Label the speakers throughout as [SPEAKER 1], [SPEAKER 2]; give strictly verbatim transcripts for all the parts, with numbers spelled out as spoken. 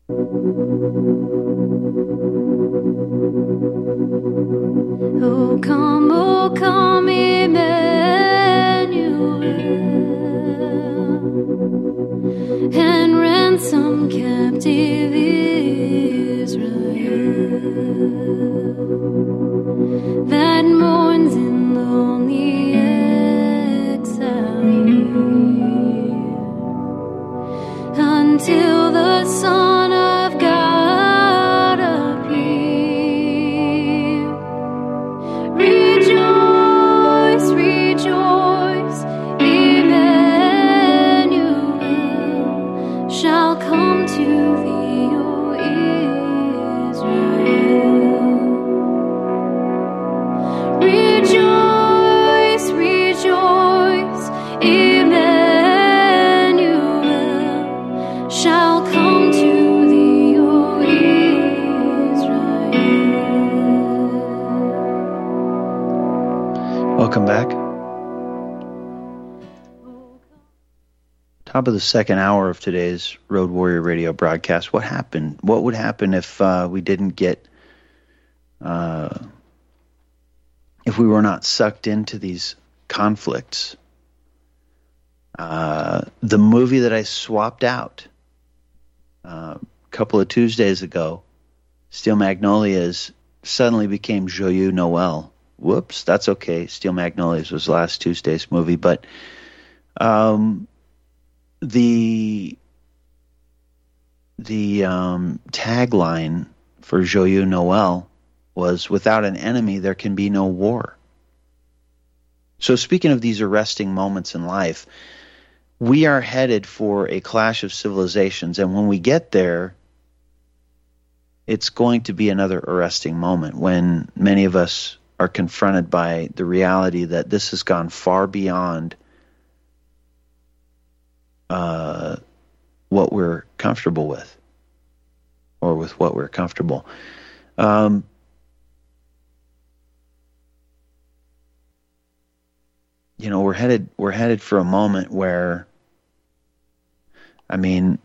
[SPEAKER 1] Oh, come, oh, come, Emmanuel, and ransom captive Israel that mourns in lonely exile here, until the Son of God appear. Rejoice, rejoice, Emmanuel shall come to thee, O Israel. Rejoice, rejoice, Emmanuel shall come to thee, O Israel.
[SPEAKER 2] Welcome back. Top of the second hour of today's Road Warrior Radio broadcast. What happened? What would happen if uh, we didn't get, uh, if we were not sucked into these conflicts? Uh, the movie that I swapped out uh, a couple of Tuesdays ago, Steel Magnolias, suddenly became Joyeux Noel. Whoops, that's okay. Steel Magnolias was last Tuesday's movie, but um, the the um, tagline for Joyeux Noel was, "Without an enemy, there can be no war." So speaking of these arresting moments in life, we are headed for a clash of civilizations, and when we get there, it's going to be another arresting moment when many of us are confronted by the reality that this has gone far beyond uh, what we're comfortable with, or with what we're comfortable. Um, you know, we're headed we're headed for a moment where, I mean,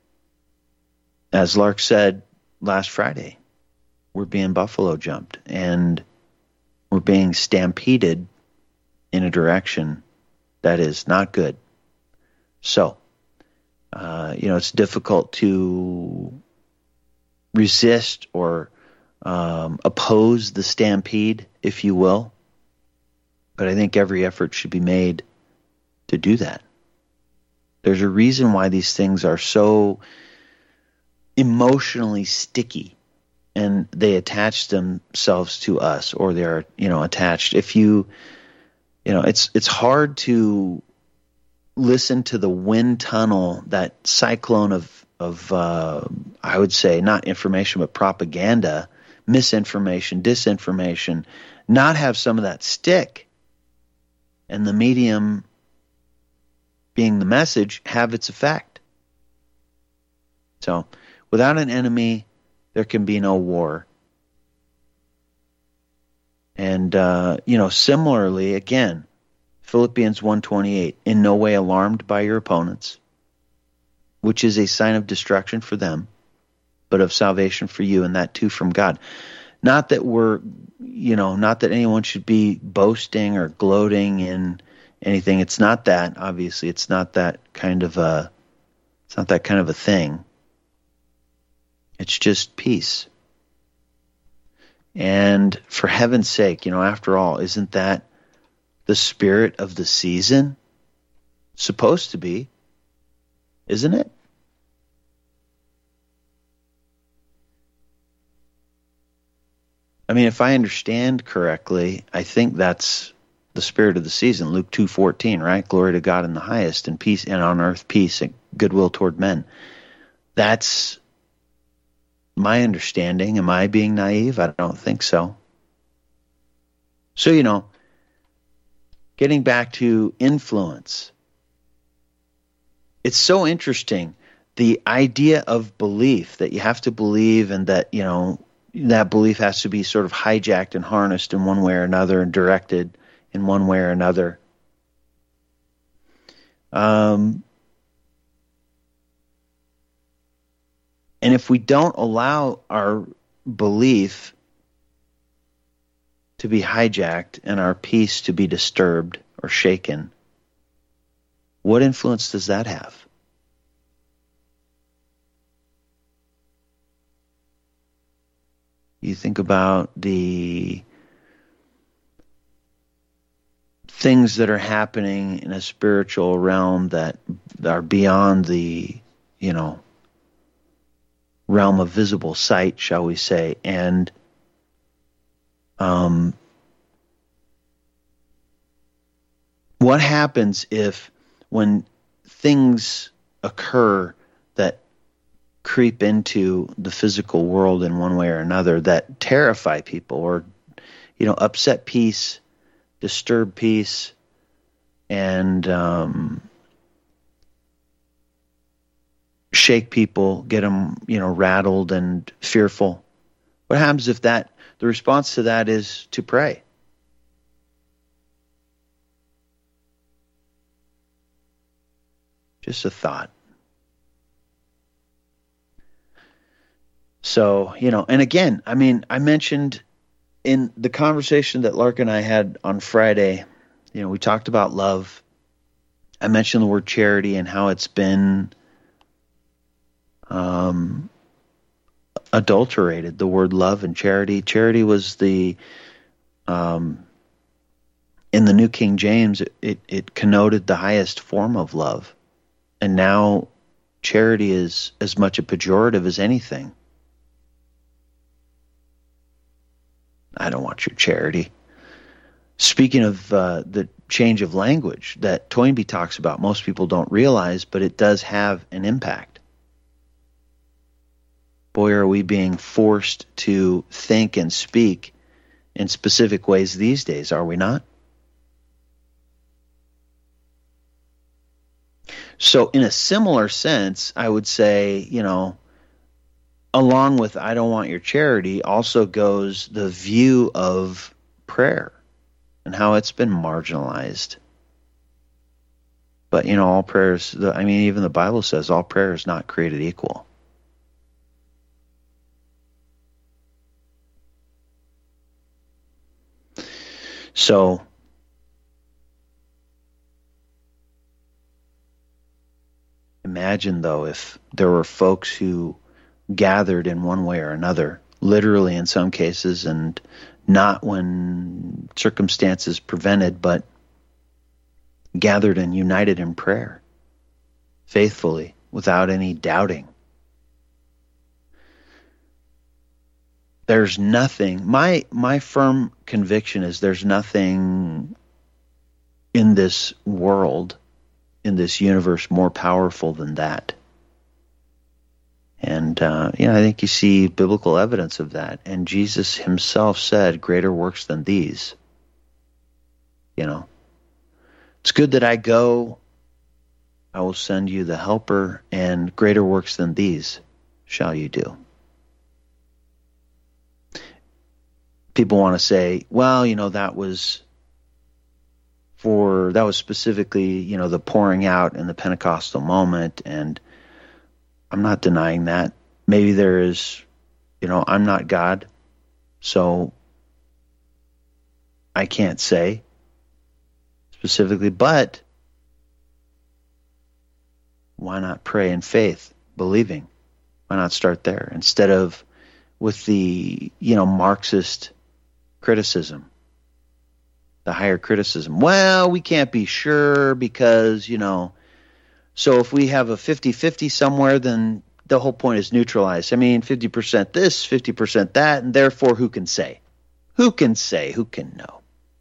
[SPEAKER 2] as Lark said last Friday, we're being buffalo jumped, and we're being stampeded in a direction that is not good. So, uh, you know, it's difficult to resist or um, oppose the stampede, if you will. But I think every effort should be made to do that. There's a reason why these things are so emotionally sticky, and they attach themselves to us, or they're, you know, attached. If you, you know, it's it's hard to listen to the wind tunnel, that cyclone of of uh, I would say not information but propaganda, misinformation, disinformation, not have some of that stick, and the medium being the message have its effect. So, without an enemy, there can be no war. And, uh, you know, similarly, again, Philippians one twenty-eight, in no way alarmed by your opponents, which is a sign of destruction for them, but of salvation for you, and that too from God. Not that we're, you know, not that anyone should be boasting or gloating in anything. It's not that, obviously. It's not that kind of a, it's not that kind of a thing. It's just peace. And for heaven's sake, you know, after all, isn't that the spirit of the season? Supposed to be, isn't it? I mean, if I understand correctly, I think that's the spirit of the season. Luke two fourteen, right? Glory to God in the highest, and peace, and on earth peace and goodwill toward men. That's my understanding. Am I being naive? I don't think so. So, you know, getting back to influence, it's so interesting, the idea of belief, that you have to believe, and that, you know, that belief has to be sort of hijacked and harnessed in one way or another, and directed in one way or another. Um, And if we don't allow our belief to be hijacked and our peace to be disturbed or shaken, what influence does that have? You think about the things that are happening in a spiritual realm that are beyond the, you know, realm of visible sight, shall we say, and um, what happens if when things occur that creep into the physical world in one way or another that terrify people or, you know, upset peace, disturb peace, and um, shake people, get them, you know, rattled and fearful? What happens if that, the response to that is to pray? Just a thought. So, you know, and again, I mean, I mentioned in the conversation that Lark and I had on Friday, you know, we talked about love. I mentioned the word charity and how it's been um, adulterated, the word love and charity. Charity was the, um, in the New King James, it, it connoted the highest form of love. And now charity is as much a pejorative as anything. I don't want your charity. Speaking of uh, the change of language that Toynbee talks about, most people don't realize, but it does have an impact. Boy, are we being forced to think and speak in specific ways these days, are we not? So in a similar sense, I would say, you know, along with I don't want your charity also goes the view of prayer and how it's been marginalized. But, you know, all prayers, I mean, even the Bible says all prayer is not created equal. So, imagine, though, if there were folks who gathered in one way or another, literally in some cases, and not when circumstances prevented, but gathered and united in prayer, faithfully, without any doubting. There's nothing, my my firm conviction is there's nothing in this world, in this universe, more powerful than that. And, uh, you know, I think you see biblical evidence of that. And Jesus himself said, greater works than these. You know, it's good that I go. I will send you the helper, and greater works than these shall you do. People want to say, well, you know, that was for, that was specifically, you know, the pouring out in the Pentecostal moment, and I'm not denying that. Maybe there is, you know, I'm not God, so I can't say specifically, but why not pray in faith, believing? Why not start there instead of with the, you know, Marxist criticism, the higher criticism? Well, we can't be sure because, you know, so if we have a fifty-fifty somewhere, then the whole point is neutralized. I mean, fifty percent this, fifty percent that, and therefore who can say? Who can say? Who can know?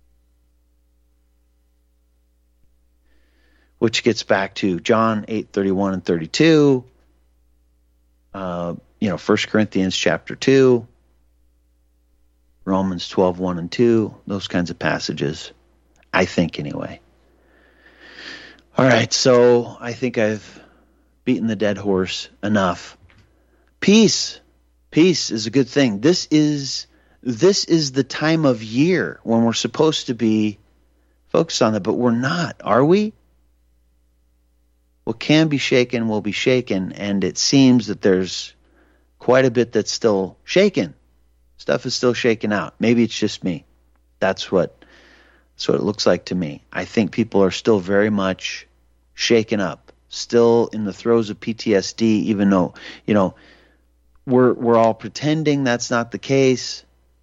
[SPEAKER 2] Which gets back to John eight thirty-one and thirty-two, uh, you know, First Corinthians chapter two, Romans twelve, one and two, those kinds of passages, I think anyway. All right, so I think I've beaten the dead horse enough. Peace. Peace is a good thing. This is this is the time of year when we're supposed to be focused on that, but we're not, are we? What can be shaken will be shaken, and it seems that there's quite a bit that's still shaken. Stuff is still shaken out. Maybe it's just me. That's what that's what it looks like to me. I think people are still very much shaken up, still in the throes of P T S D, even though, you know, we're we're all pretending that's not the case.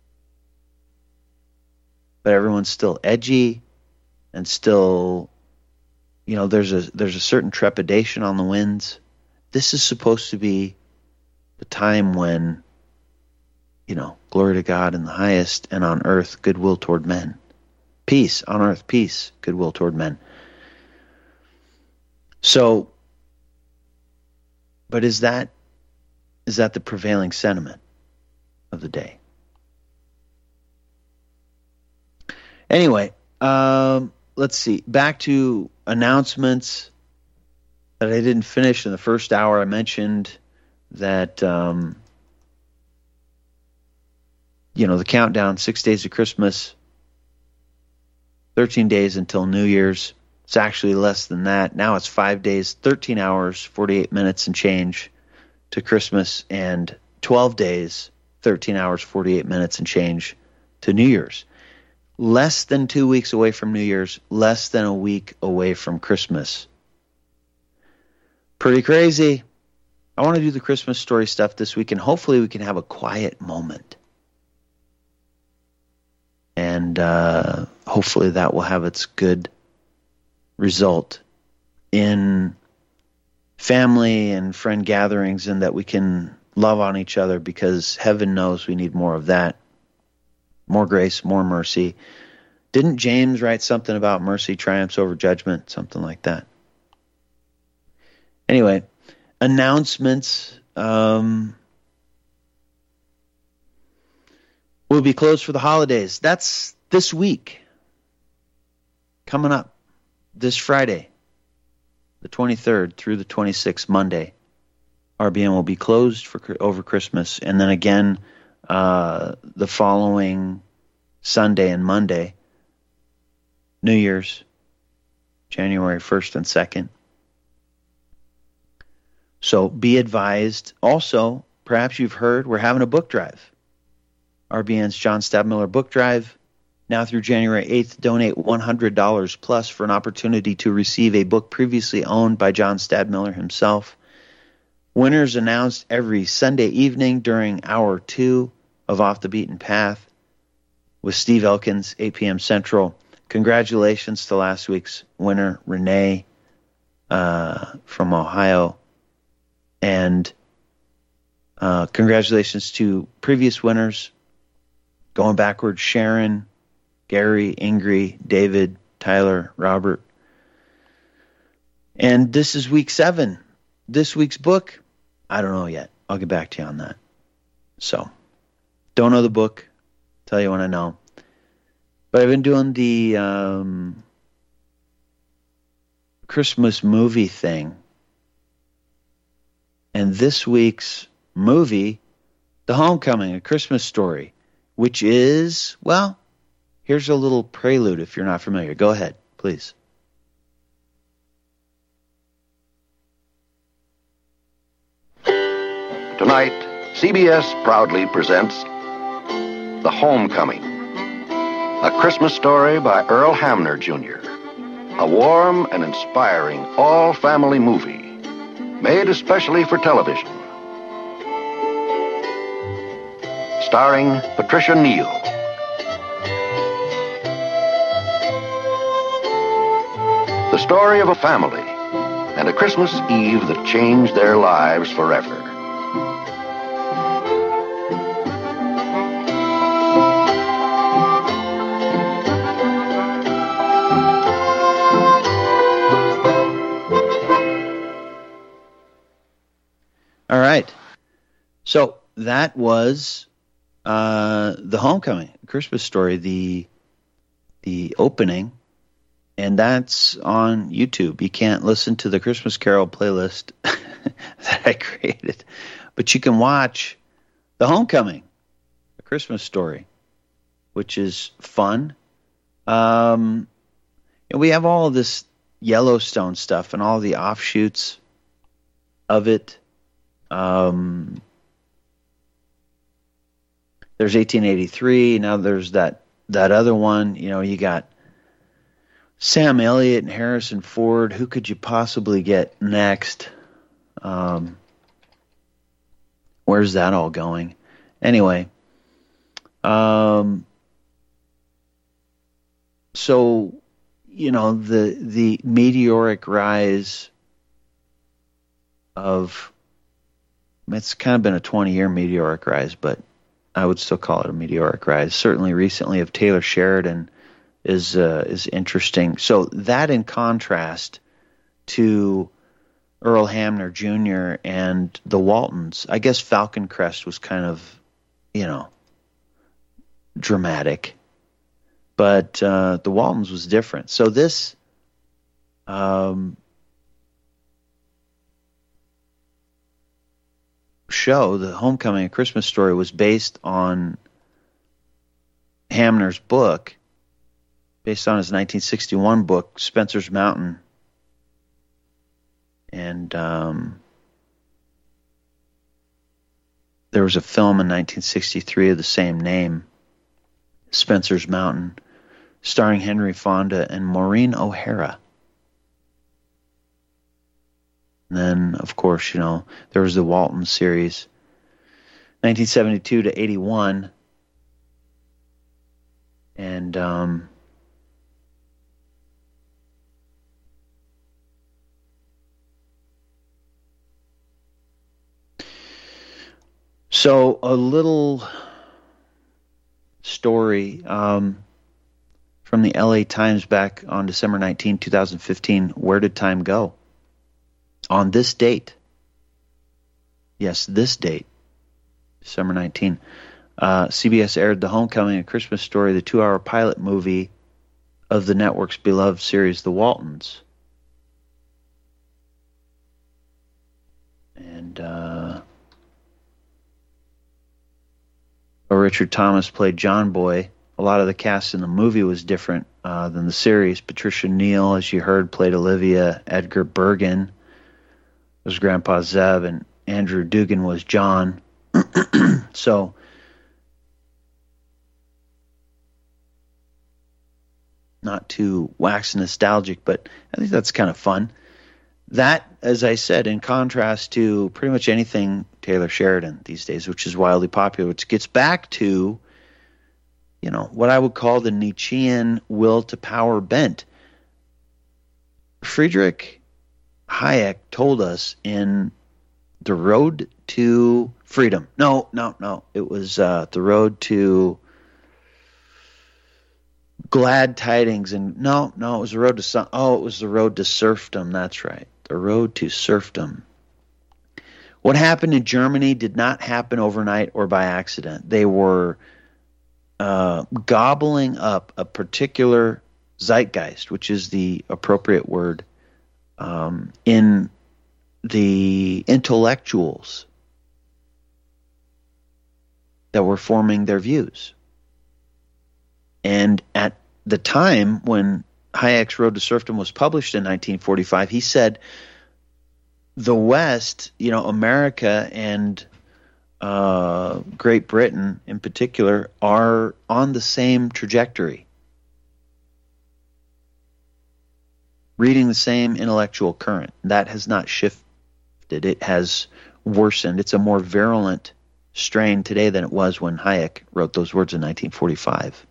[SPEAKER 2] But everyone's still edgy and still, you know, there's a there's a certain trepidation on the winds. This is supposed to be the time when, you know, glory to God in the highest, and on earth goodwill toward men. Peace on earth, peace, goodwill toward men. So, but is that is that the prevailing sentiment of the day? Anyway, um, let's see. Back to announcements that I didn't finish in the first hour. I mentioned that, um, you know, the countdown, six days of Christmas, thirteen days until New Year's. It's actually less than that. Now it's five days, thirteen hours, forty-eight minutes and change to Christmas, and twelve days, thirteen hours, forty-eight minutes and change to New Year's. Less than two weeks away from New Year's, less than a week away from Christmas. Pretty crazy. I want to do the Christmas story stuff this week, and hopefully we can have a quiet moment. And uh, hopefully that will have its good result in family and friend gatherings, and that we can love on each other, because heaven knows we need more of that. More grace, more mercy. Didn't James write something about mercy triumphs over judgment? Something like that. Anyway, announcements. Um, we'll be closed for the holidays. That's this week. Coming up this Friday, the twenty-third through the twenty-sixth, Monday. R B N will be closed for over Christmas, and then again uh, the following Sunday and Monday, New Year's, January first and second. So be advised. Also, perhaps you've heard, we're having a book drive. R B N's John Stadtmiller Book Drive. Now through January eighth, donate one hundred dollars plus for an opportunity to receive a book previously owned by John Stadtmiller himself. Winners announced every Sunday evening during hour two of Off the Beaten Path with Steve Elkins, eight p.m. Central. Congratulations to last week's winner, Renee uh, from Ohio. And uh, congratulations to previous winners. Going backwards, Sharon, Gary, Ingrid, David, Tyler, Robert. And this is week seven. This week's book, I don't know yet. I'll get back to you on that. So, don't know the book. Tell you when I know. But I've been doing the um, Christmas movie thing. And this week's movie, The Homecoming, A Christmas Story, which is, well, here's a little prelude if you're not familiar. Go ahead, please.
[SPEAKER 3] Tonight, C B S proudly presents The Homecoming, a Christmas story by Earl Hamner, Junior A warm and inspiring all-family movie made especially for television. Starring Patricia Neal. The story of a family and a Christmas Eve that changed their lives forever.
[SPEAKER 2] All right. So that was uh, The Homecoming, A Christmas Story, the the opening, and that's on YouTube. You can't listen to the Christmas Carol playlist that I created, but you can watch The Homecoming, A Christmas Story, which is fun. Um, and we have all of this Yellowstone stuff and all the offshoots of it. Um, there's eighteen eighty-three. Now there's that that other one. You know, you got Sam Elliott and Harrison Ford. Who could you possibly get next? Um, where's that all going? Anyway, um, so you know the the meteoric rise of, it's kind of been a twenty-year meteoric rise, but I would still call it a meteoric rise. Certainly recently of Taylor Sheridan is uh, is interesting. So that in contrast to Earl Hamner Junior and the Waltons, I guess Falcon Crest was kind of, you know, dramatic. But uh, the Waltons was different. So this um, show, The Homecoming: A Christmas Story, was based on Hamner's book, based on his nineteen sixty-one book, Spencer's Mountain. And um, there was a film in nineteen sixty-three of the same name, Spencer's Mountain, starring Henry Fonda and Maureen O'Hara. And then, of course, you know, there was the Walton series, nineteen seventy-two to eighty-one. And um, so a little story um, from the L A Times back on December nineteenth, twenty fifteen. Where did time go? On this date, yes, this date, December nineteenth, uh, C B S aired The Homecoming: A Christmas Story, the two-hour pilot movie of the network's beloved series, The Waltons. And uh, Richard Thomas played John Boy. A lot of the cast in the movie was different uh, than the series. Patricia Neal, as you heard, played Olivia. Edgar Bergen was Grandpa Zeb, and Andrew Dugan was John. So, not to wax nostalgic, but I think that's kind of fun. That, as I said, in contrast to pretty much anything Taylor Sheridan these days, which is wildly popular, which gets back to, you know, what I would call the Nietzschean will to power bent. Friedrich Hayek told us in The Road to Freedom. No, no, no. It was uh, The Road to Glad Tidings. And no, no, it was The Road to some, oh, it was The Road to Serfdom. That's right. The Road to Serfdom. What happened in Germany did not happen overnight or by accident. They were uh, gobbling up a particular zeitgeist, which is the appropriate word, um, in the intellectuals that were forming their views. And at the time when Hayek's Road to Serfdom was published in nineteen forty-five, he said the West, you know, America and uh, Great Britain in particular, are on the same trajectory, reading the same intellectual current. That has not shifted. It has worsened. It's a more virulent strain today than it was when Hayek wrote those words in nineteen forty-five.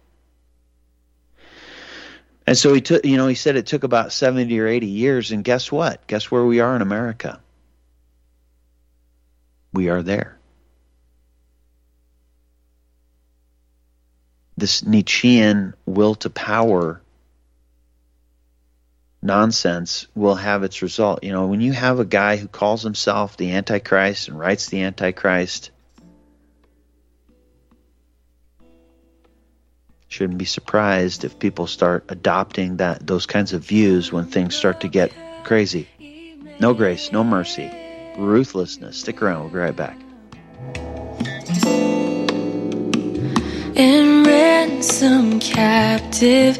[SPEAKER 2] And so he took, you know, he said it took about seventy or eighty years, and guess what? Guess where we are in America? We are there. This Nietzschean will to power nonsense will have its result. You know, when you have a guy who calls himself the Antichrist and writes the Antichrist, shouldn't be surprised if people start adopting that those kinds of views when things start to get crazy. No grace, no mercy, ruthlessness. Stick around, we'll be right back.
[SPEAKER 1] And ransom captive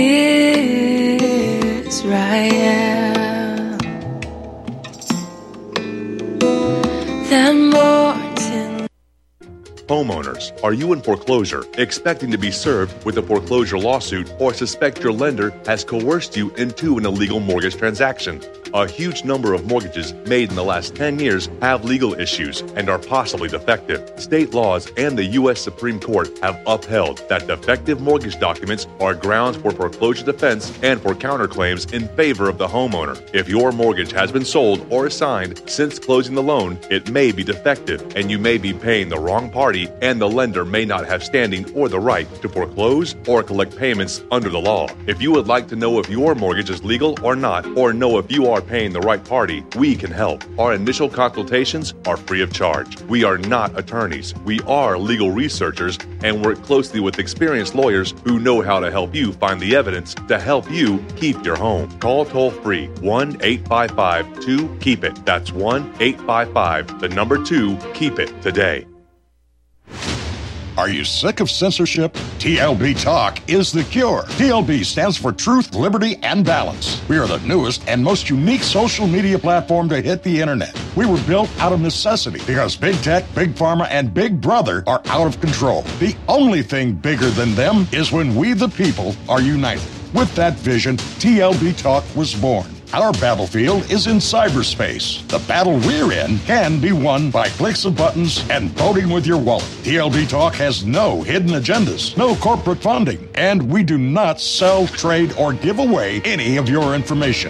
[SPEAKER 1] Israel that mourns in
[SPEAKER 4] Homeowners, are you in foreclosure, expecting to be served with a foreclosure lawsuit, or suspect your lender has coerced you into an illegal mortgage transaction? A huge number of mortgages made in the last ten years have legal issues and are possibly defective. State laws and the U S Supreme Court have upheld that defective mortgage documents are grounds for foreclosure defense and for counterclaims in favor of the homeowner. If your mortgage has been sold or assigned since closing the loan, it may be defective and you may be paying the wrong party, and the lender may not have standing or the right to foreclose or collect payments under the law. If you would like to know if your mortgage is legal or not, or know if you are paying the right party, we can help. Our initial consultations are free of charge. We are not attorneys. We are legal researchers and work closely with experienced lawyers who know how to help you find the evidence to help you keep your home. Call toll free one eight five five two keep it. That's one eight five five, the number two, keep it today.
[SPEAKER 5] Are you sick of censorship? T L B Talk is the cure. T L B stands for Truth, Liberty, and Balance. We are the newest and most unique social media platform to hit the internet. We were built out of necessity because Big Tech, Big Pharma, and Big Brother are out of control. The only thing bigger than them is when we, the people, are united. With that vision, T L B Talk was born. Our battlefield is in cyberspace. The battle we're in can be won by clicks of buttons and voting with your wallet. T L B Talk has no hidden agendas, no corporate funding, and we do not sell, trade, or give away any of your information.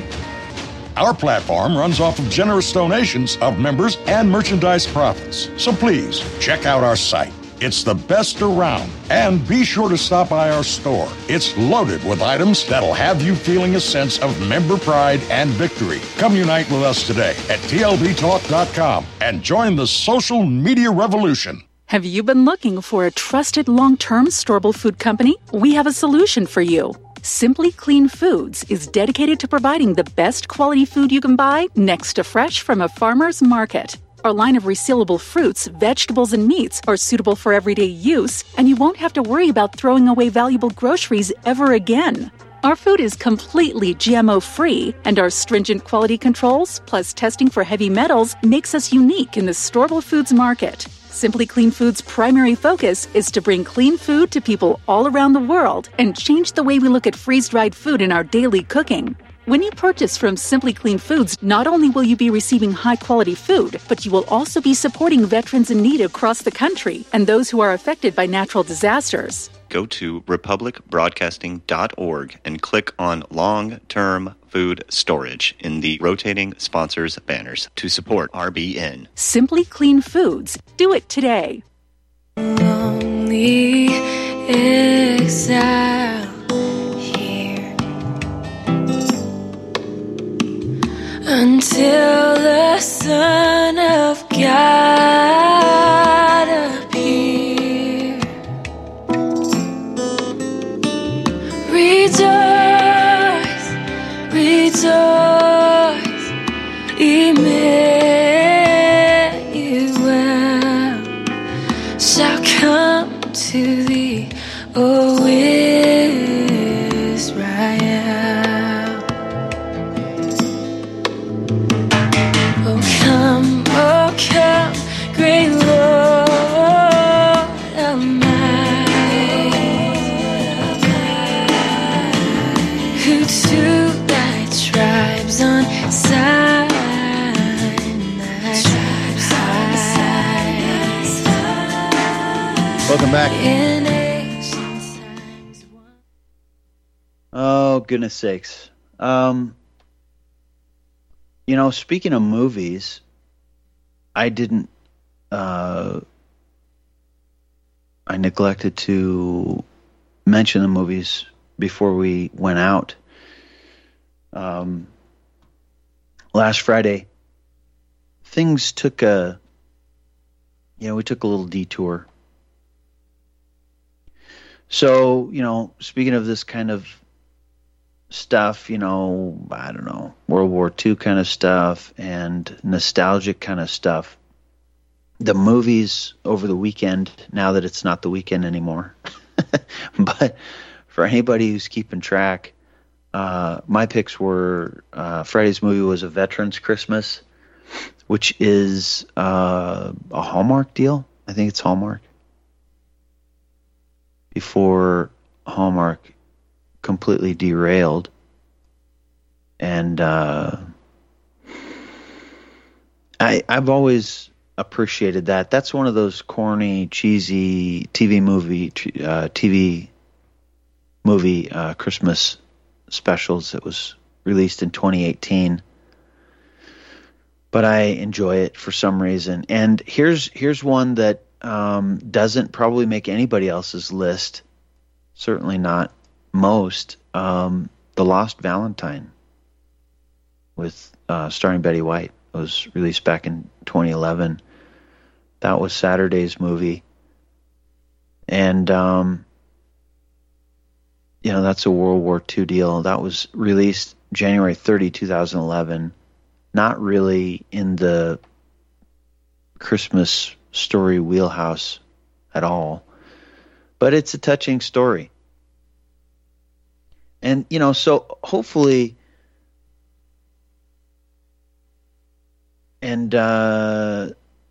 [SPEAKER 5] Our platform runs off of generous donations of members and merchandise profits. So please, check out our site. It's the best around. And be sure to stop by our store. It's loaded with items that'll have you feeling a sense of member pride and victory. Come unite with us today at T L B talk dot com and join the social media revolution.
[SPEAKER 6] Have you been looking for a trusted long-term storable food company? We have a solution for you. Simply Clean Foods is dedicated to providing the best quality food you can buy next to fresh from a farmer's market. Our line of resealable fruits, vegetables, and meats are suitable for everyday use, and you won't have to worry about throwing away valuable groceries ever again. Our food is completely G M O-free, and our stringent quality controls, plus testing for heavy metals, makes us unique in the storable foods market. Simply Clean Foods' primary focus is to bring clean food to people all around the world and change the way we look at freeze-dried food in our daily cooking. When you purchase from Simply Clean Foods, not only will you be receiving high-quality food, but you will also be supporting veterans in need across the country and those who are affected by natural disasters.
[SPEAKER 7] Go to republic broadcasting dot org and click on Long-Term Food Storage in the rotating sponsors banners to support R B N.
[SPEAKER 6] Simply Clean Foods. Do it today.
[SPEAKER 1] Lonely exile here until the Son of God appear. Rejoice, rejoice, Emmanuel shall come to thee, O Israel. Oh come, oh come, great Lord Almighty, who to thy tribes on Sinai
[SPEAKER 2] Welcome back.
[SPEAKER 1] in ancient times.
[SPEAKER 2] Oh, goodness sakes. Um, you know, speaking of movies, I didn't, uh, I neglected to mention the movies before we went out. Um, last Friday, things took a, you know, we took a little detour. So, you know, speaking of this kind of stuff, you know, I don't know, World War Two kind of stuff and nostalgic kind of stuff, the movies over the weekend, now that it's not the weekend anymore, but for anybody who's keeping track, uh, my picks were, uh, Friday's movie was A Veteran's Christmas, which is uh, a Hallmark deal. I think it's Hallmark. before Hallmark completely derailed. And uh, I, I've always appreciated that. That's one of those corny, cheesy T V movie, uh, T V movie uh, Christmas specials that was released in twenty eighteen. But I enjoy it for some reason. And here's here's one that um, doesn't probably make anybody else's list. Certainly not most. Um, The Lost Valentine, with uh, starring Betty White. It was released back in twenty eleven. That was Saturday's movie. And, um, you know, that's a World War Two deal. That was released January thirtieth, twenty eleven. Not really in the Christmas story wheelhouse at all. But it's a touching story. And, you know, so hopefully, and uh,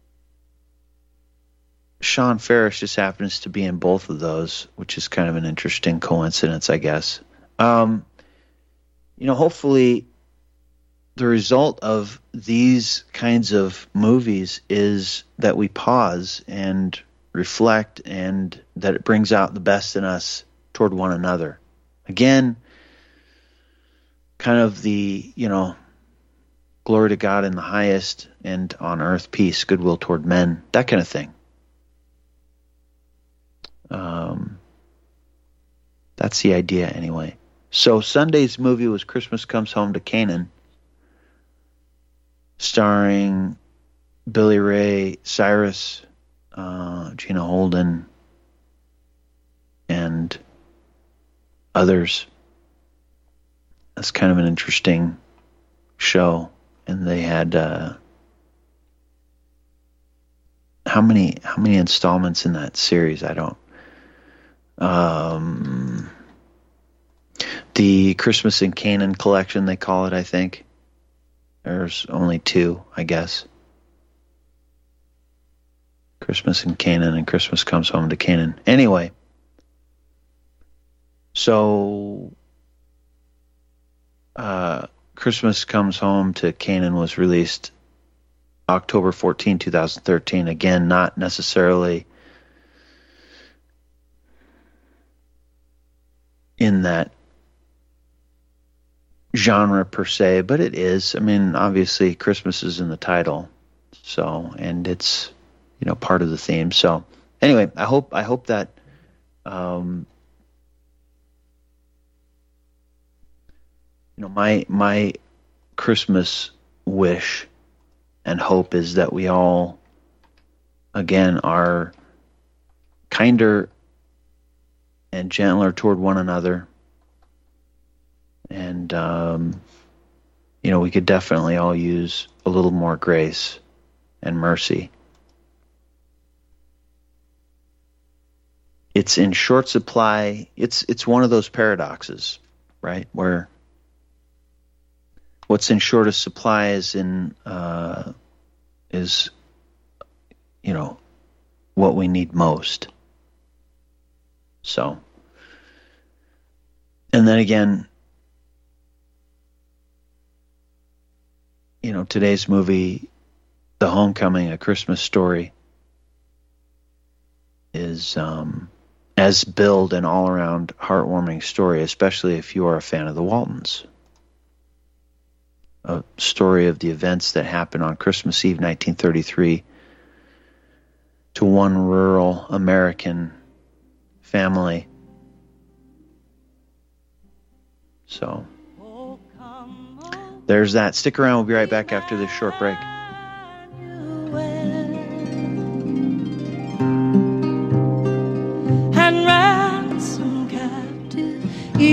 [SPEAKER 2] Sean Ferris just happens to be in both of those, which is kind of an interesting coincidence, I guess. Um, you know, hopefully the result of these kinds of movies is that we pause and reflect, and that it brings out the best in us toward one another. Again, kind of the, you know, glory to God in the highest, and on earth peace, goodwill toward men, that kind of thing. Um, that's the idea anyway. So Sunday's movie was Christmas Comes Home to Canaan, starring Billy Ray Cyrus, uh, Gina Holden, and others. That's kind of an interesting show. And they had uh, how many how many installments in that series? I don't. Um, the Christmas in Canaan collection, they call it, I think. There's only two, I guess. Christmas in Canaan and Christmas Comes Home to Canaan. Anyway, so uh, Christmas Comes Home to Canaan was released October fourteenth, twenty thirteen. Again, not necessarily in that genre per se, but it is. I mean, obviously Christmas is in the title, so, and it's, you know, part of the theme. So anyway, I hope I hope that um you know, my my Christmas wish and hope is that we all again are kinder and gentler toward one another. And, um, you know, we could definitely all use a little more grace and mercy. It's in short supply. It's it's one of those paradoxes, right? Where what's in shortest supply is in uh, is, you know, what we need most. So, and then again, you know, today's movie, The Homecoming, A Christmas Story, is, um, as billed, an all-around heartwarming story, especially if you are a fan of the Waltons. A story of the events that happened on Christmas Eve, nineteen thirty-three, to one rural American family. So there's that. Stick around. We'll be right back after this short break.
[SPEAKER 1] And ransom captive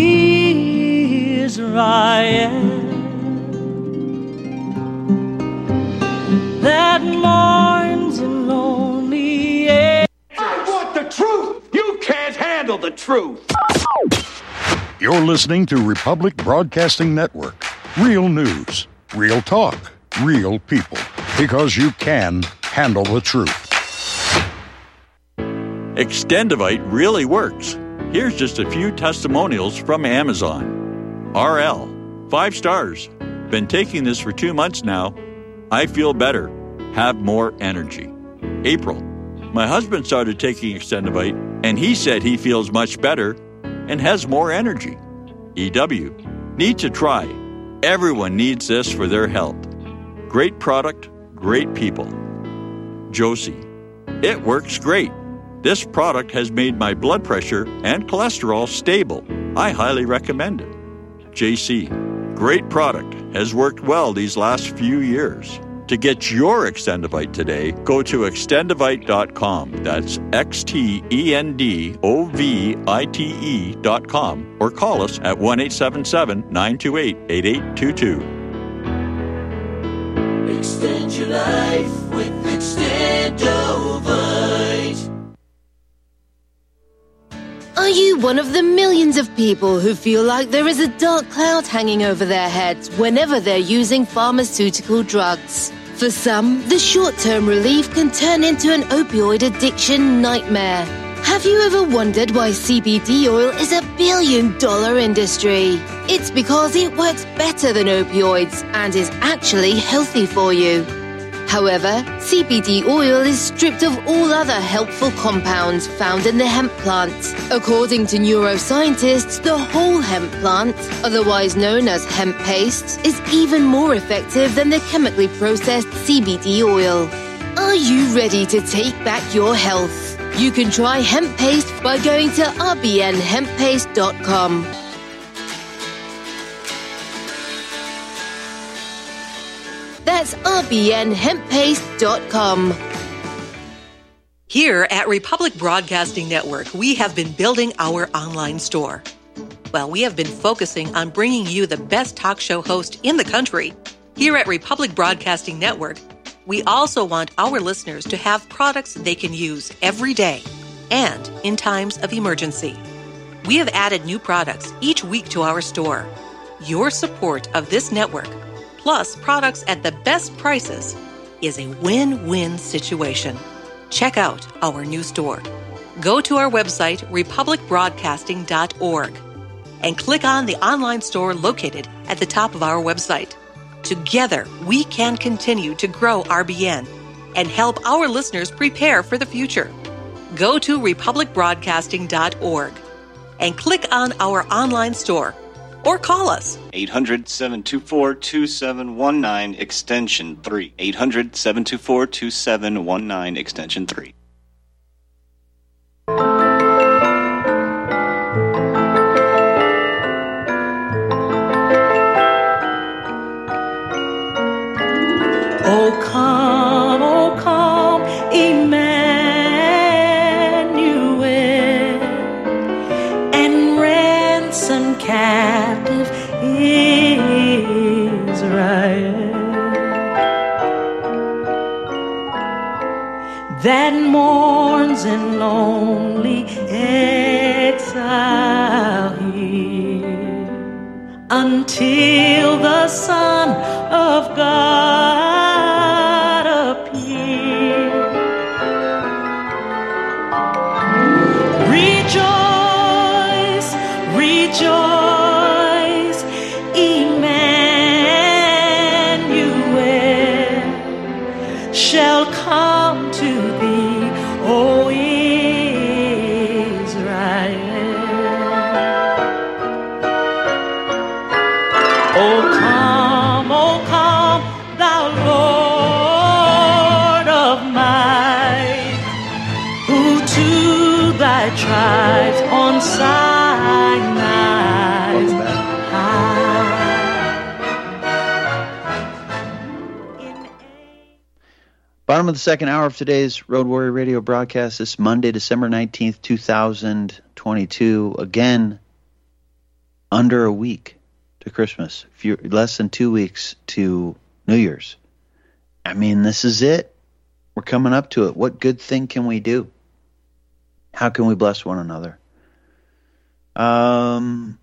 [SPEAKER 1] Israel that mourns a lonely air.
[SPEAKER 8] I want the truth. You can't handle the truth.
[SPEAKER 5] You're listening to Republic Broadcasting Network. Real news, real talk, real people. Because you can handle the truth.
[SPEAKER 9] Extendivite really works. Here's just a few testimonials from Amazon. R L, five stars. Been taking this for two months now. I feel better. Have more energy. April, my husband started taking Extendivite, and he said he feels much better and has more energy. E W, need to try. Everyone needs this for their health. Great product, great people. Josie, it works great. This product has made my blood pressure and cholesterol stable. I highly recommend it. J C, great product. Has worked well these last few years. To get your Extendivite today, go to extendivite dot com. That's X T E N D O V I T E dot com. Or call us at one eight seven seven, nine two eight, eight eight two two.
[SPEAKER 1] Extend your life with Extendovite.
[SPEAKER 10] Are you one of the millions of people who feel like there is a dark cloud hanging over their heads whenever they're using pharmaceutical drugs? For some, the short-term relief can turn into an opioid addiction nightmare. Have you ever wondered why C B D oil is a billion-dollar industry? It's because it works better than opioids and is actually healthy for you. However, C B D oil is stripped of all other helpful compounds found in the hemp plant. According to neuroscientists, the whole hemp plant, otherwise known as hemp paste, is even more effective than the chemically processed C B D oil. Are you ready to take back your health? You can try hemp paste by going to r b n hemp paste dot com. That's r b n hemp paste dot com.
[SPEAKER 11] Here at Republic Broadcasting Network, we have been building our online store. Well, we have been focusing on bringing you the best talk show host in the country. Here at Republic Broadcasting Network, we also want our listeners to have products they can use every day and in times of emergency. We have added new products each week to our store. Your support of this network, plus products at the best prices, is a win-win situation. Check out our new store. Go to our website, republic broadcasting dot org, and click on the online store located at the top of our website. Together, we can continue to grow R B N and help our listeners prepare for the future. Go to republic broadcasting dot org and click on our online store or call us.
[SPEAKER 7] eight hundred, seven two four, two seven one nine, extension three. eight hundred, seven two four, two seven one nine, extension three.
[SPEAKER 1] Oh, come, oh, come, Emmanuel, and ransom captive Israel that mourns in lonely exile here until the Son of God rejoice, rejoice, Emmanuel shall come to thee, O Israel. O come, O come, thou Lord of might, who to thy tribes on Sinai's high.
[SPEAKER 2] Bottom of the second hour of today's Road Warrior Radio broadcast this Monday, December nineteenth, two thousand twenty-two. Again, under a week to Christmas. Few, less than two weeks to New Year's. I mean, this is it. We're coming up to it. What good thing can we do? How can we bless one another? Um,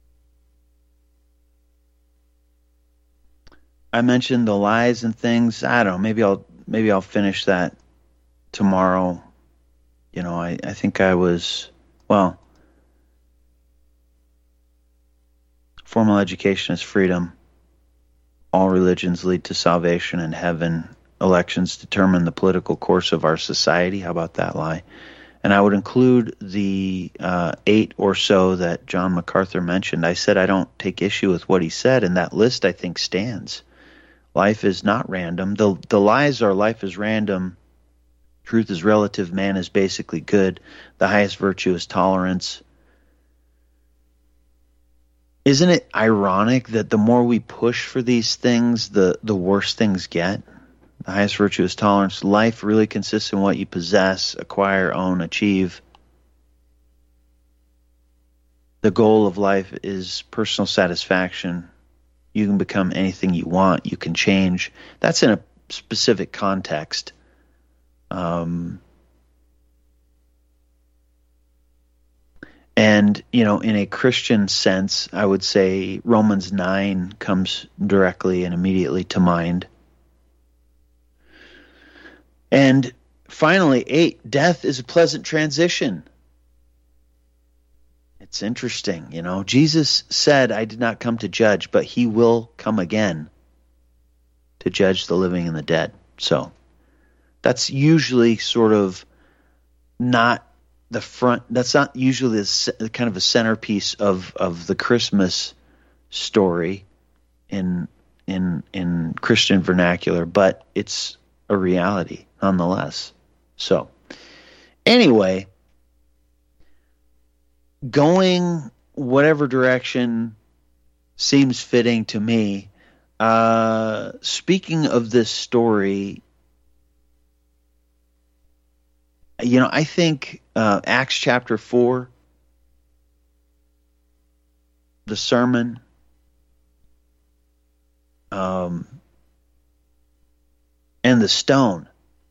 [SPEAKER 2] I mentioned the lies and things. I don't know. Maybe I'll maybe I'll finish that tomorrow. You know, I, I think I was, well, formal education is freedom. All religions lead to salvation and heaven. Elections determine the political course of our society. How about that lie? And I would include the uh, eight or so that John MacArthur mentioned. I said I don't take issue with what he said, and that list, I think, stands. Life is not random. The, the lies are life is random, truth is relative, man is basically good, the highest virtue is tolerance. Isn't it ironic that the more we push for these things, the, the worse things get? The highest virtue is tolerance. Life really consists in what you possess, acquire, own, achieve. The goal of life is personal satisfaction. You can become anything you want. You can change. That's in a specific context. Um, and, you know, in a Christian sense, I would say Romans nine comes directly and immediately to mind. And finally, eight, death is a pleasant transition. It's interesting, you know. Jesus said, I did not come to judge, but he will come again to judge the living and the dead. So that's usually sort of not the front, that's not usually the kind of a centerpiece of, of the Christmas story in in in Christian vernacular, but it's a reality nonetheless. So anyway, going whatever direction seems fitting to me. Uh, speaking of this story, you know, I think uh, Acts chapter four, the sermon, um, and the stone,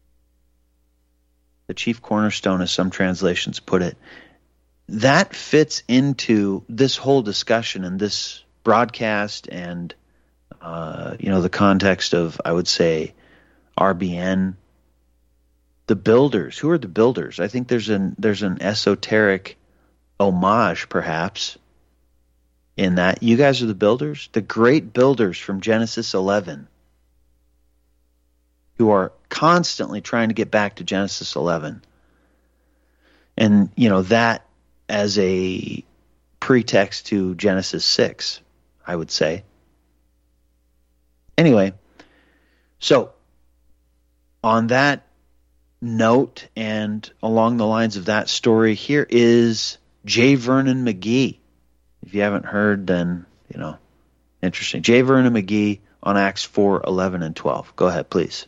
[SPEAKER 2] the chief cornerstone, as some translations put it, that fits into this whole discussion and this broadcast and, uh, you know, the context of, I would say, R B N. The builders. Who are the builders? I think there's an there's an esoteric homage, perhaps, in that. You guys are the builders? The great builders from Genesis eleven, who are constantly trying to get back to Genesis eleven. And, you know, that as a pretext to Genesis six, I would say. Anyway, so on that note and along the lines of that story, here is J. Vernon McGee. If you haven't heard, then, you know, interesting. J. Vernon McGee on Acts four, eleven, and twelve. Go ahead, please.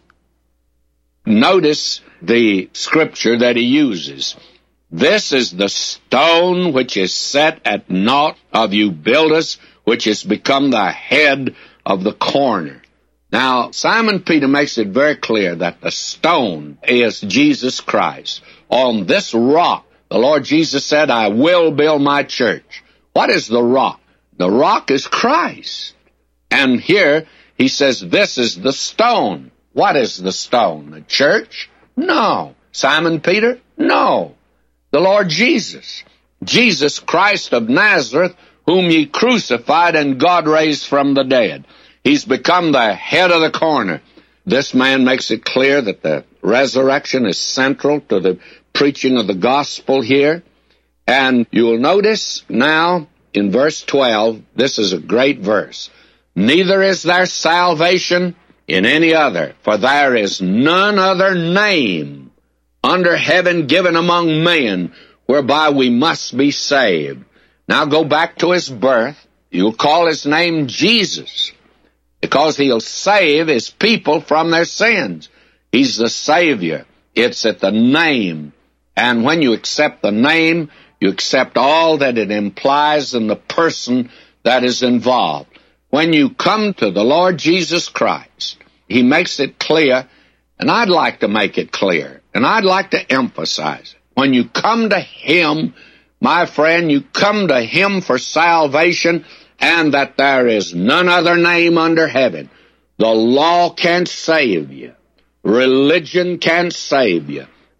[SPEAKER 12] Notice the scripture that he uses. This is the stone which is set at naught of you builders, which has become the head of the corner. Now, Simon Peter makes it very clear that the stone is Jesus Christ. On this rock, the Lord Jesus said, I will build my church. What is the rock? The rock is Christ. And here he says, this is the stone. What is the stone? The church? No. Simon Peter? No. The Lord Jesus. Jesus Christ of Nazareth, whom ye crucified and God raised from the dead. He's become the head of the corner. This man makes it clear that the resurrection is central to the preaching of the gospel here. And you'll notice now in verse twelve, this is a great verse. Neither is there salvation in any other, for there is none other name under heaven given among men whereby we must be saved. Now go back to his birth. You'll call his name Jesus, because he'll save his people from their sins. He's the Savior. It's at the name. And when you accept the name, you accept all that it implies in the person that is involved. When you come to the Lord Jesus Christ, he makes it clear, and I'd like to make it clear, and I'd like to emphasize it. When you come to him, my friend, you come to him for salvation, and that there is none other name under heaven. The law can't save you. Religion can't save you.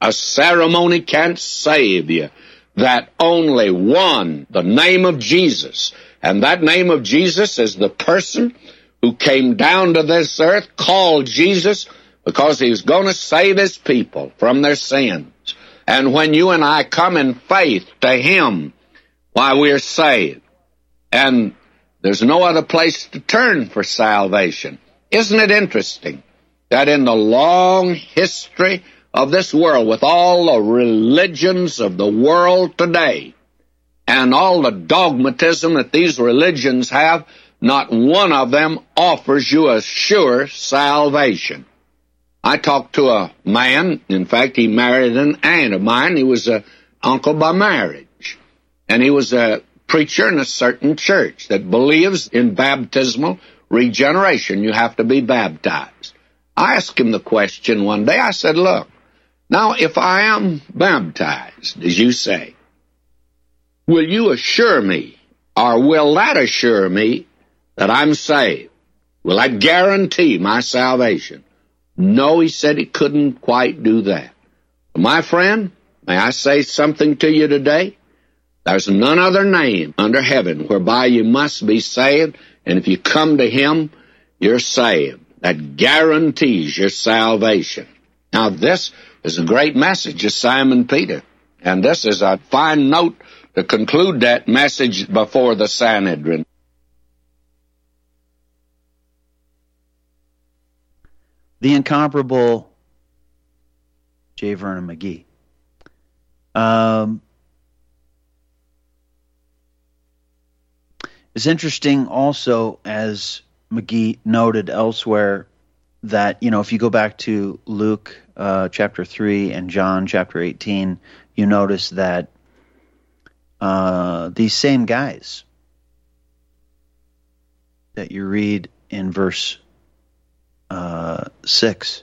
[SPEAKER 12] a ceremony can't save you, that only one, the name of Jesus, and that name of Jesus is the person who came down to this earth, called Jesus, because he was going to save his people from their sins. And when you and I come in faith to him, why, we're saved. And there's no other place to turn for salvation. Isn't it interesting that in the long history of this world, with all the religions of the world today, and all the dogmatism that these religions have, not one of them offers you a sure salvation? I talked to a man, in fact, he married an aunt of mine. He was an uncle by marriage. And he was a preacher in a certain church that believes in baptismal regeneration. You have to be baptized. I asked him the question one day. I said, look, now if I am baptized, as you say, will you assure me, or will that assure me that I'm saved? Will that guarantee my salvation? No, he said he couldn't quite do that. My friend, may I say something to you today? There's none other name under heaven whereby you must be saved, and if you come to him, you're saved. That guarantees your salvation. Now, this is a great message of Simon Peter, and this is a fine note to conclude that message before the Sanhedrin.
[SPEAKER 2] The incomparable J. Vernon McGee. Um, it's interesting also, as McGee noted elsewhere, that, you know, if you go back to Luke uh, chapter three and John chapter eighteen, you notice that uh, these same guys that you read in verse Uh, six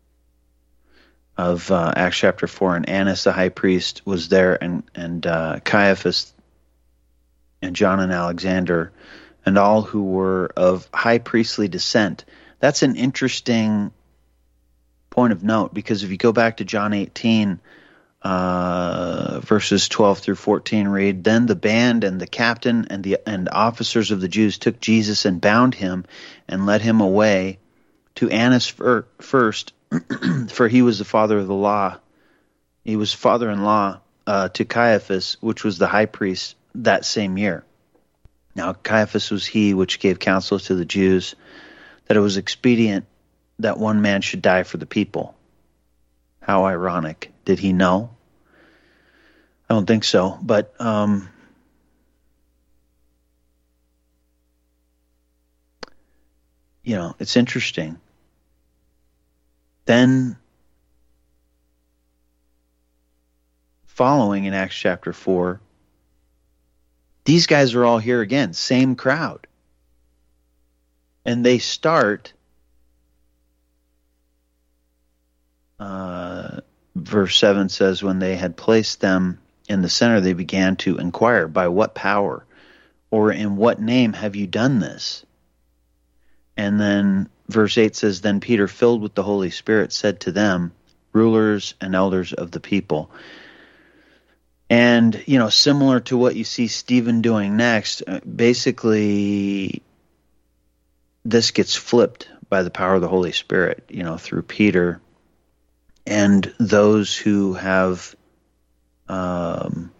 [SPEAKER 2] of uh, Acts chapter four, and Annas the high priest was there, and and uh, Caiaphas and John and Alexander, and all who were of high priestly descent. That's an interesting point of note, because if you go back to John eighteen, uh, verses twelve through fourteen, read, "Then the band and the captain and the and officers of the Jews took Jesus and bound him and led him away to Annas first, for he was the father of the law. He was father-in-law uh, to Caiaphas, which was the high priest that same year. Now Caiaphas was he which gave counsel to the Jews that it was expedient that one man should die for the people." How ironic. Did he know? I don't think so. But um, you know, it's interesting. Then, following in Acts chapter four, these guys are all here again, same crowd. And they start, uh, verse seven says, "When they had placed them in the center, they began to inquire, 'By what power or in what name have you done this?' And then verse eight says, "Then Peter, filled with the Holy Spirit, said to them, 'Rulers and elders of the people.'" And, you know, similar to what you see Stephen doing next, basically this gets flipped by the power of the Holy Spirit, you know, through Peter and those who have um,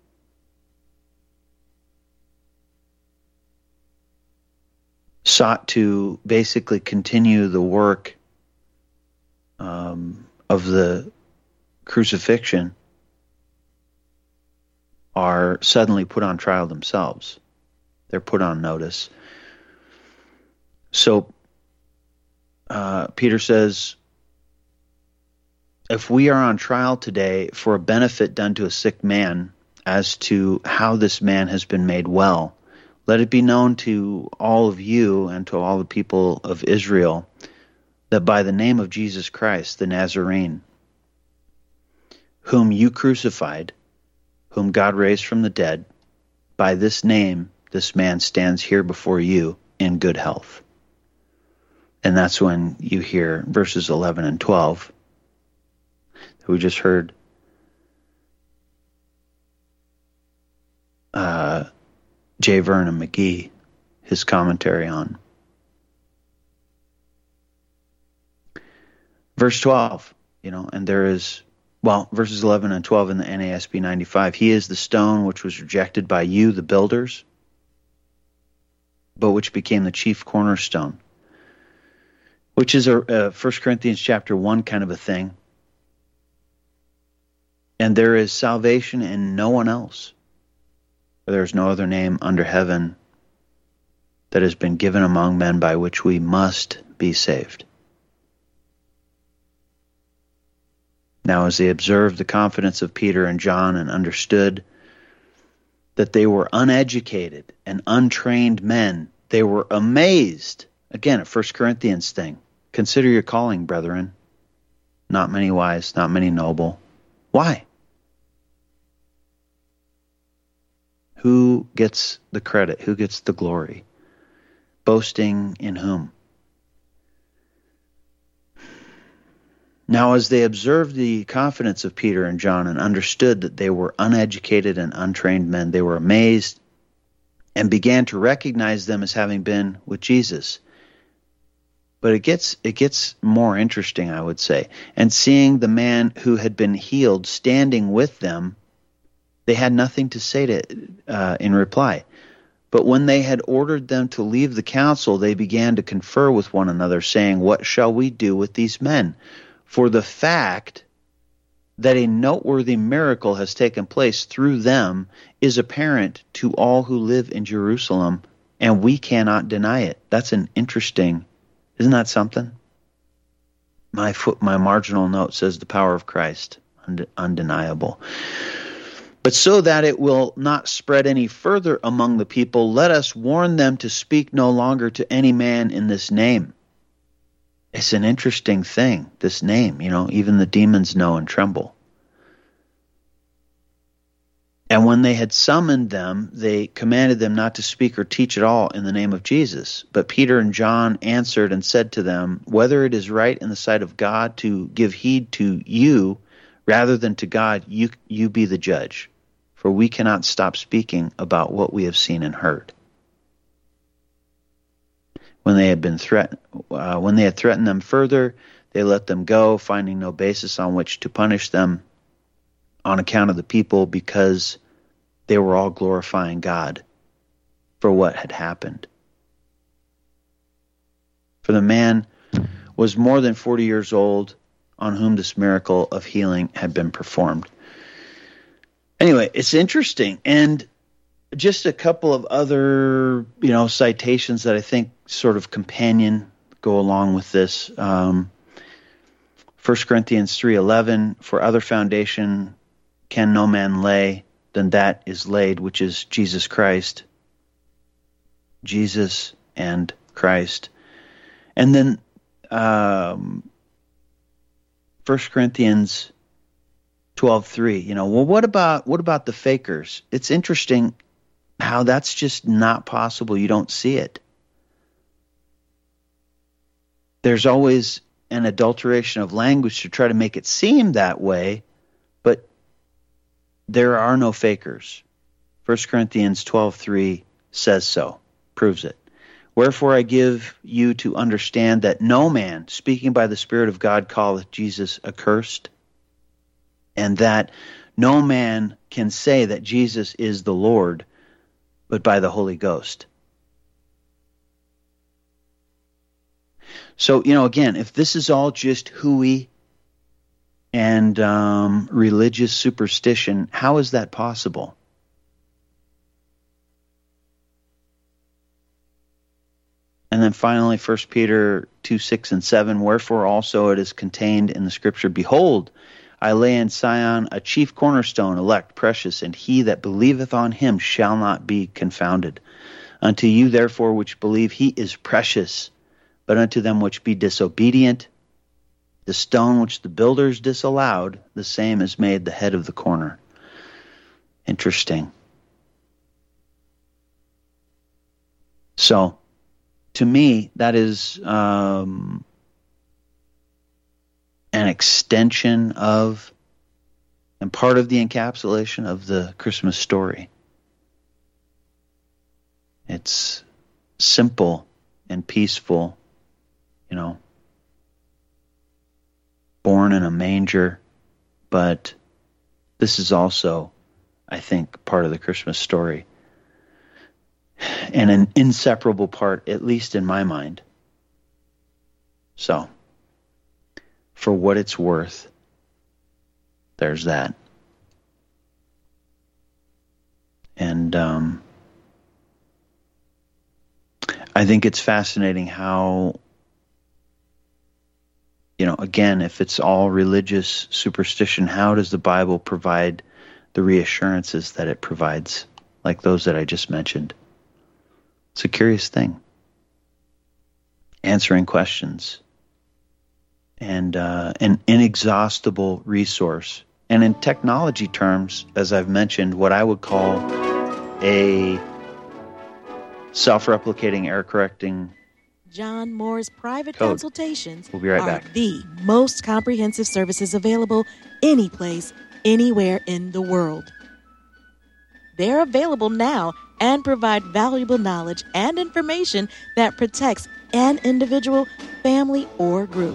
[SPEAKER 2] sought to basically continue the work um, of the crucifixion are suddenly put on trial themselves. They're put on notice. So uh, Peter says, "If we are on trial today for a benefit done to a sick man, as to how this man has been made well, let it be known to all of you and to all the people of Israel that by the name of Jesus Christ, the Nazarene, whom you crucified, whom God raised from the dead, by this name this man stands here before you in good health." And that's when you hear verses eleven and twelve. who we just heard uh, J. Vernon McGee, his commentary on. Verse twelve, you know, and there is, well, verses eleven and twelve in the N A S B ninety-five. He is the stone which was rejected by you, the builders, but which became the chief cornerstone, which is a, a First Corinthians chapter one kind of a thing. And there is salvation in no one else, for there is no other name under heaven that has been given among men by which we must be saved. Now, as they observed the confidence of Peter and John and understood that they were uneducated and untrained men, they were amazed. Again, a First Corinthians thing. Consider your calling, brethren. Not many wise, not many noble. Why? Who gets the credit? Who gets the glory? Boasting in whom? Now, as they observed the confidence of Peter and John and understood that they were uneducated and untrained men, they were amazed and began to recognize them as having been with Jesus. But it gets it gets more interesting, I would say. And seeing the man who had been healed standing with them, they had nothing to say to uh, in reply. But when they had ordered them to leave the council, they began to confer with one another, saying, "What shall we do with these men? For the fact that a noteworthy miracle has taken place through them is apparent to all who live in Jerusalem, and we cannot deny it." That's an interesting, isn't that something? My foot, my marginal note says the power of Christ, und- undeniable. But so that it will not spread any further among the people, let us warn them to speak no longer to any man in this name. It's an interesting thing, this name, you know, even the demons know and tremble. And when they had summoned them, they commanded them not to speak or teach at all in the name of Jesus. But Peter and John answered and said to them, "Whether it is right in the sight of God to give heed to you rather than to God, you, you be the judge. For we cannot stop speaking about what we have seen and heard." When they had been threatened, uh, when they had threatened them further, they let them go, finding no basis on which to punish them on account of the people, because they were all glorifying God for what had happened. For the man was more than forty years old, on whom this miracle of healing had been performed. Anyway, it's interesting, and just a couple of other, you know, citations that I think sort of companion go along with this. Um, First Corinthians three eleven, "For other foundation can no man lay than that is laid, which is Jesus Christ." Jesus and Christ. And then um, First Corinthians twelve three, you know, well, what about what about the fakers? It's interesting how that's just not possible. You don't see it. There's always an adulteration of language to try to make it seem that way, but there are no fakers. First Corinthians twelve three says so, proves it. "Wherefore I give you to understand that no man, speaking by the Spirit of God, calleth Jesus accursed, and that no man can say that Jesus is the Lord, but by the Holy Ghost." So, you know, again, if this is all just hooey and um, religious superstition, how is that possible? And then finally, First Peter two six and seven, "Wherefore also it is contained in the Scripture, Behold, I lay in Sion a chief cornerstone, elect, precious, and he that believeth on him shall not be confounded. Unto you therefore which believe he is precious, but unto them which be disobedient, the stone which the builders disallowed, the same is made the head of the corner." Interesting. So, to me, that is um, an extension of and part of the encapsulation of the Christmas story. It's simple and peaceful, you know, born in a manger, but this is also, I think, part of the Christmas story, and an inseparable part, at least in my mind. So, for what it's worth, there's that. And um, I think it's fascinating how, you know, again, if it's all religious superstition, how does the Bible provide the reassurances that it provides, like those that I just mentioned? It's a curious thing. Answering questions. And uh, an inexhaustible resource. And in technology terms, as I've mentioned, what I would call a self-replicating, error-correcting
[SPEAKER 13] John Moore's private
[SPEAKER 2] code.
[SPEAKER 13] Consultations
[SPEAKER 2] We'll be right
[SPEAKER 13] are
[SPEAKER 2] back.
[SPEAKER 13] the most comprehensive services available any place, anywhere in the world. They're available now and provide valuable knowledge and information that protects an individual, family, or group.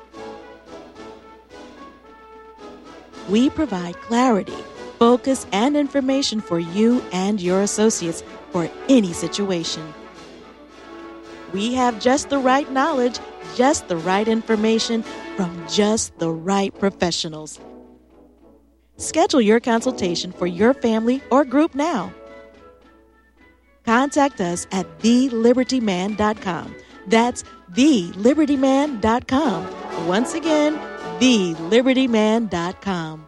[SPEAKER 13] We provide clarity, focus, and information for you and your associates for any situation. We have just the right knowledge, just the right information from just the right professionals. Schedule your consultation for your family or group now. Contact us at the liberty man dot com. That's the liberty man dot com. Once again, the liberty man dot com.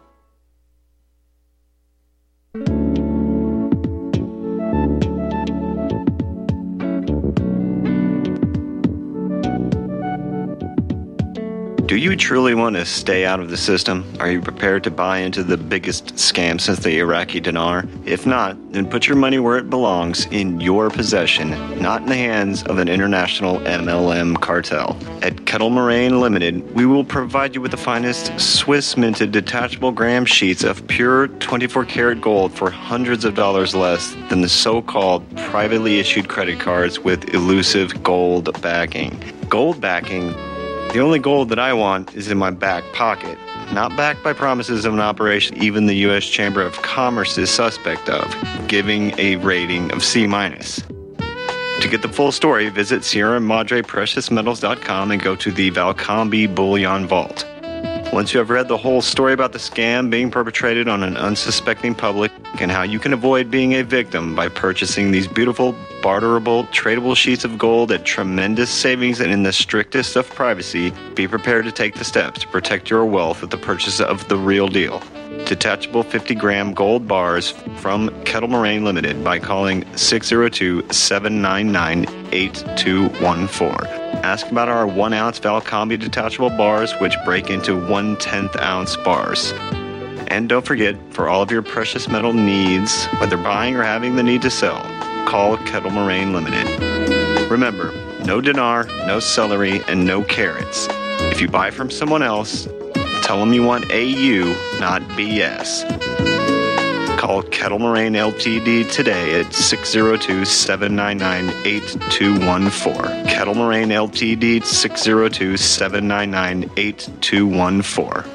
[SPEAKER 7] Do you truly want to stay out of the system? Are you prepared to buy into the biggest scam since the Iraqi dinar? If not, then put your money where it belongs, in your possession, not in the hands of an international M L M cartel. At Kettle Moraine Limited, we will provide you with the finest Swiss-minted detachable gram sheets of pure twenty-four karat gold for hundreds of dollars less than the so-called privately issued credit cards with elusive gold backing. Gold backing? The only gold that I want is in my back pocket, not backed by promises of an operation even the U S Chamber of Commerce is suspect of, giving a rating of C minus. To get the full story, visit Sierra Madre Precious Metals dot com and go to the Valcombe Bullion Vault. Once you have read the whole story about the scam being perpetrated on an unsuspecting public and how you can avoid being a victim by purchasing these beautiful, barterable, tradable sheets of gold at tremendous savings and in the strictest of privacy, be prepared to take the steps to protect your wealth with the purchase of the real deal. Detachable fifty gram gold bars from Kettle Moraine Limited by calling six oh two, seven nine nine, eight two one four. Ask about our one ounce Valcombe detachable bars, which break into one tenth ounce bars. And don't forget, for all of your precious metal needs, whether buying or having the need to sell, call Kettle Moraine Limited. Remember, no dinar, no celery, and no carrots. If you buy from someone else, tell them you want A U, not B S. Call Kettle Moraine L T D today at six oh two, seven nine nine, eight two one four. Kettle Moraine L T D, six oh two, seven nine nine, eight two one four.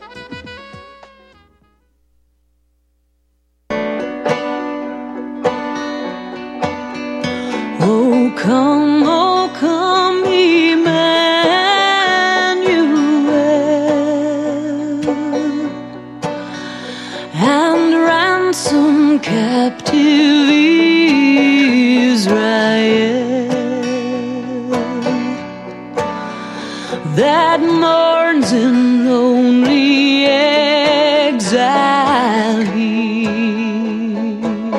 [SPEAKER 1] Oh, come, oh, come, Emmanuel, and ransom captive Israel that mourns in lonely exile here,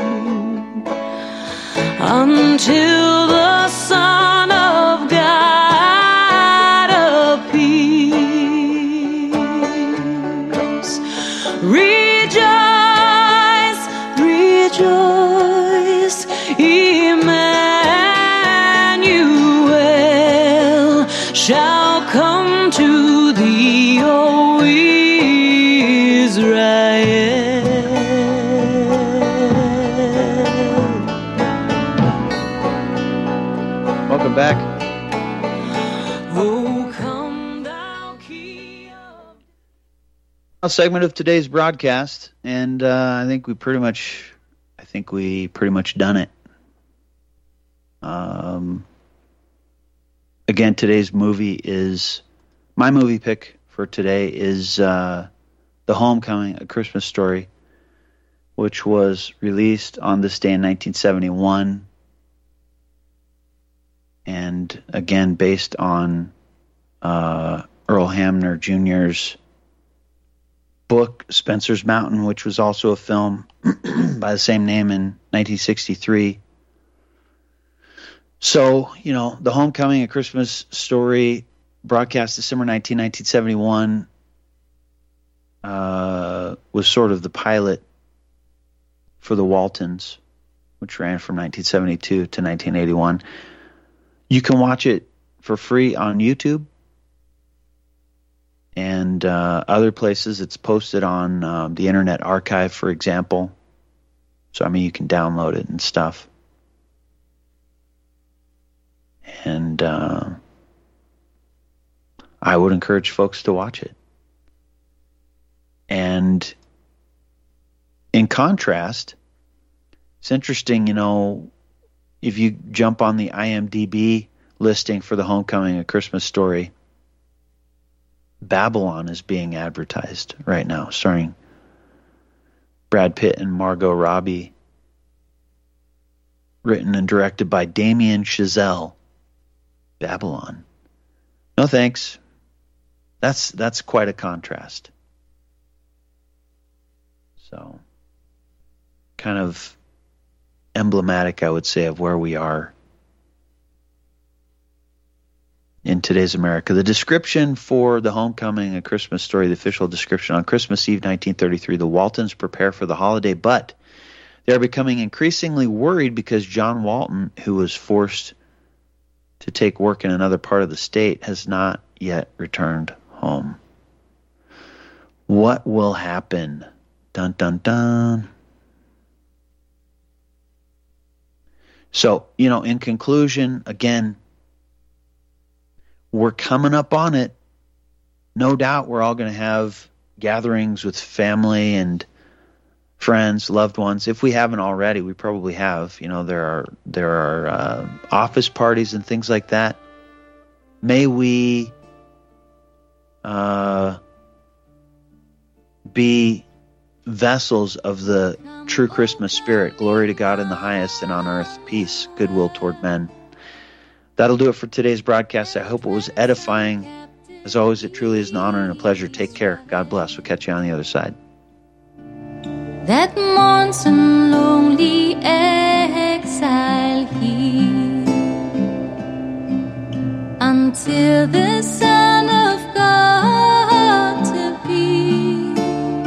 [SPEAKER 1] until the Son of God appears. Rejoice, rejoice, Emmanuel shall come to thee, O Israel.
[SPEAKER 2] A segment of today's broadcast, and uh, I think we pretty much, I think we pretty much done it. Um, again, today's movie is, my movie pick for today is uh, The Homecoming, A Christmas Story, which was released on this day in nineteen seventy-one, and again based on uh, Earl Hamner Junior's book Spencer's Mountain, which was also a film by the same name in nineteen sixty-three. So, you know, The Homecoming, A Christmas Story, broadcast December nineteenth, nineteen seventy-one, uh, was sort of the pilot for the Waltons, which ran from nineteen seventy-two to nineteen eighty-one. You can watch it for free on YouTube and uh, other places. It's posted on um, the Internet Archive, for example. So, I mean, you can download it and stuff. And uh, I would encourage folks to watch it. And in contrast, it's interesting, you know, if you jump on the I M D B listing for The Homecoming, A Christmas Story, Babylon is being advertised right now, starring Brad Pitt and Margot Robbie, written and directed by Damien Chazelle. Babylon. No thanks. That's that's quite a contrast. So, kind of emblematic, I would say, of where we are in today's America. The description for The Homecoming, A Christmas Story, the official description: on Christmas Eve nineteen thirty-three, the Waltons prepare for the holiday, but they are becoming increasingly worried because John Walton, who was forced to take work in another part of the state, has not yet returned home. What will happen? Dun, dun, dun. So, you know, in conclusion, again, we're coming up on it. No doubt we're all going to have gatherings with family and friends, loved ones. If we haven't already, we probably have. You know, there are there are uh, office parties and things like that. May we uh, be vessels of the true Christmas spirit. Glory to God in the highest, and on earth peace, goodwill toward men. That'll do it for today's broadcast. I hope it was edifying. As always, it truly is an honor and a pleasure. Take care. God bless. We'll catch you on the other side.
[SPEAKER 14] That mourns in lonely exile here, until the Son of God appear.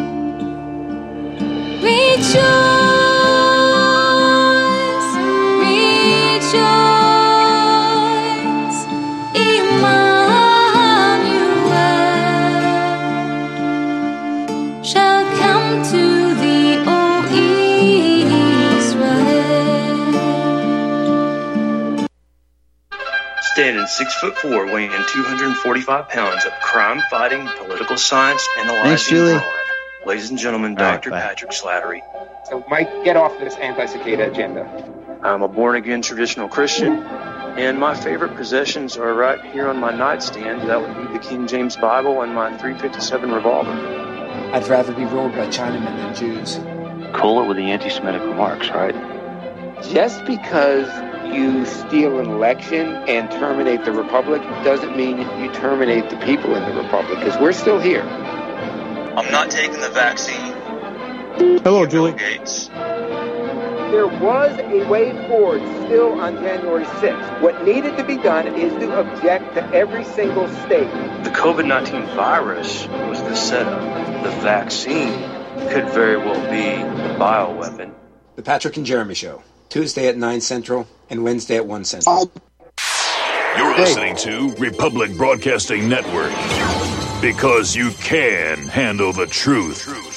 [SPEAKER 14] Rejoice, rejoice, Emmanuel shall come to thee.
[SPEAKER 15] Standing six foot four, weighing two hundred forty-five pounds of crime-fighting, political science analyzing brawn. Ladies and gentlemen, Doctor Right, Patrick Slattery.
[SPEAKER 16] So, Mike, get off this anti-cicada agenda.
[SPEAKER 15] I'm a born-again traditional Christian, and my favorite possessions are right here on my nightstand. That would be the King James Bible and my three fifty-seven revolver.
[SPEAKER 16] I'd rather be ruled by Chinamen than Jews.
[SPEAKER 15] Cool it with the anti-Semitic remarks, right?
[SPEAKER 16] Just because you steal an election and terminate the republic doesn't mean you terminate the people in the republic, because we're still here.
[SPEAKER 15] I'm not taking the vaccine.
[SPEAKER 16] Hello, Julie.
[SPEAKER 15] Gates.
[SPEAKER 16] There was a way forward still on January sixth. What needed to be done is to object to every single state.
[SPEAKER 15] The COVID nineteen virus was the setup. The vaccine could very well be the bioweapon.
[SPEAKER 17] The Patrick and Jeremy Show, Tuesday at nine Central and Wednesday at one Central.
[SPEAKER 18] You're listening to Republic Broadcasting Network, because you can handle the truth.